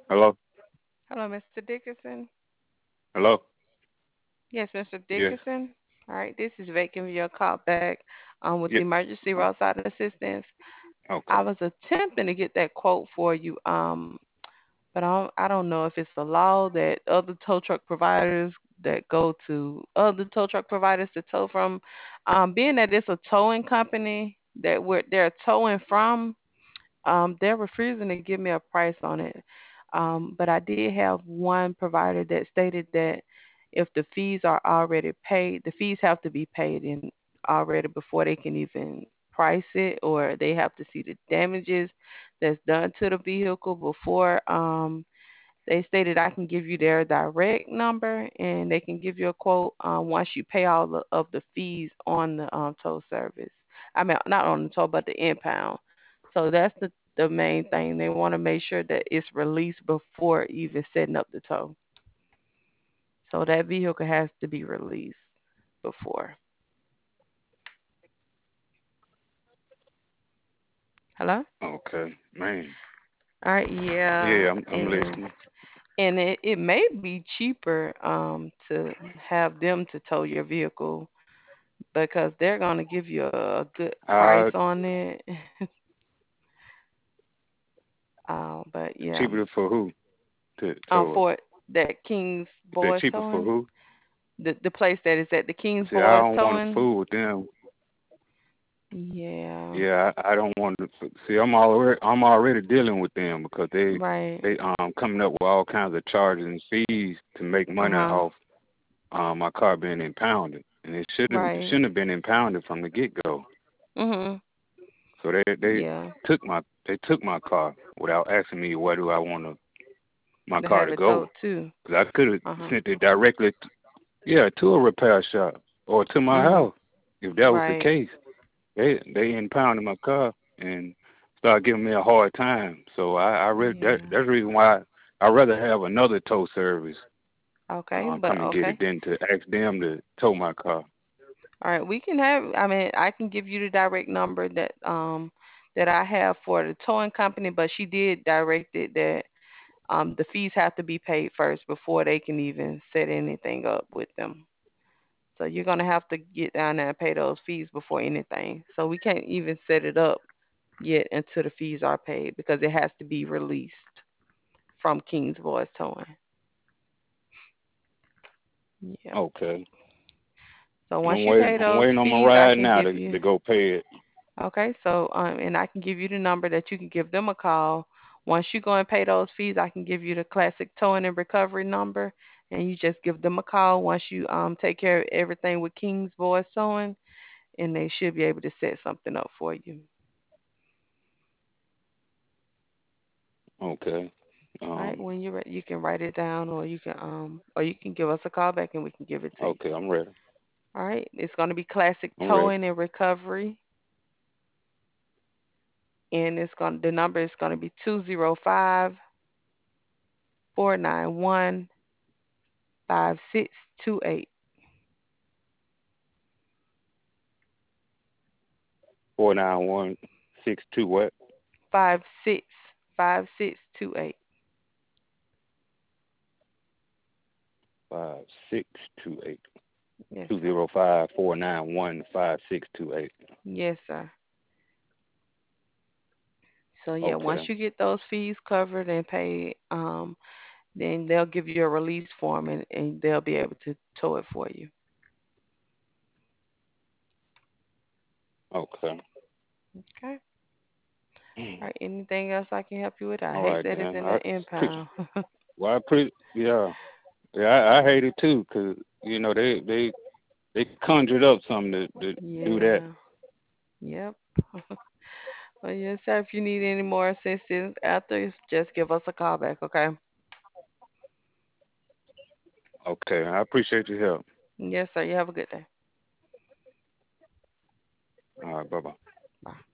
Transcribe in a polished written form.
Hello? Hello, Mr. Dickinson. Hello? Yes, Mr. Yes. Dickinson. All right, this is Vic giving you a call back with Yeah. emergency roadside assistance. I Okay. was attempting to get that quote for you, but I don't know if it's the law that other tow truck providers that go to other tow truck providers to tow from, being that it's a towing company that they're towing from. They're refusing to give me a price on it. But I did have one provider that stated that if the fees are already paid, the fees have to be paid in already before they can even price it, or they have to see the damages that's done to the vehicle before. They stated I can give you their direct number and they can give you a quote once you pay all of the fees on the tow service. I mean, not on the tow, but the impound. So that's the main thing. They want to make sure that it's released before even setting up the tow. So that vehicle has to be released before. Hello? Okay. Man. All right, yeah, Yeah, I'm listening. and it may be cheaper to have them to tow your vehicle because they're gonna give you a good price Uh, on it. But yeah, cheaper for who? To tow it. for that King's You said Boys cheaper for Towing, who? the place that is at the King's See, I Boys don't want to Towing. fool with them. Yeah, Yeah, I don't want to. See, I'm already dealing with them because they right. they coming up with all kinds of charges and fees to make Uh money huh. off my car being impounded, and it Right. shouldn't have been impounded from the get go. Mhm. So they Yeah. took my car without asking me where do I want my To car have to it go. towed too. Cause I could have Uh huh. sent it directly, yeah, to a repair shop or to my Mhm. house. If that was the Right. case, they impounded my car and started giving me a hard time. So I really Yeah. that's the reason why I rather have another tow service Okay. But come and get okay. it than to ask them to tow my car. All right. We can have. I mean, I can give you the direct number that I have for the towing company, but she did direct it that the fees have to be paid first before they can even set anything up with them. So you're gonna have to get down there and pay those fees before anything. So we can't even set it up yet until the fees are paid because it has to be released from King's Voice Towing. Yeah. Okay. So once I'm you waiting. pay I'm those waiting on my fees, I ride can now give to you. go pay it. Okay. So and I can give you the number that you can give them a call. Once you go and pay those fees, I can give you the classic towing and recovery number, and you just give them a call once you take care of everything with King's Voice Towing, and they should be able to set something up for you. Okay. All right, Um. when you're ready, you can write it down, or you can give us a call back and we can give it to you. Okay. I'm ready. All right, it's going to be Classic I'm ready. Towing and Recovery, and the number is going to be 205-491-5628. 49162 what? 565628. 5628. Yes, Two sir. zero five 491 5628. Yes, sir. So yeah, once Okay. you get those fees covered and paid, then they'll give you a release form and they'll be able to tow it for you. Okay. Okay. All right. Anything else I can help you with? I All hate right that it's then. in the impound. Well, yeah. Yeah, I hate it too, 'cause they conjured up something to do that. Yeah. Yep. Well, yes, sir. If you need any more assistance after, just give us a call back, okay? Okay. I appreciate your help. Yes, sir. You have a good day. All right. Bye bye. Bye.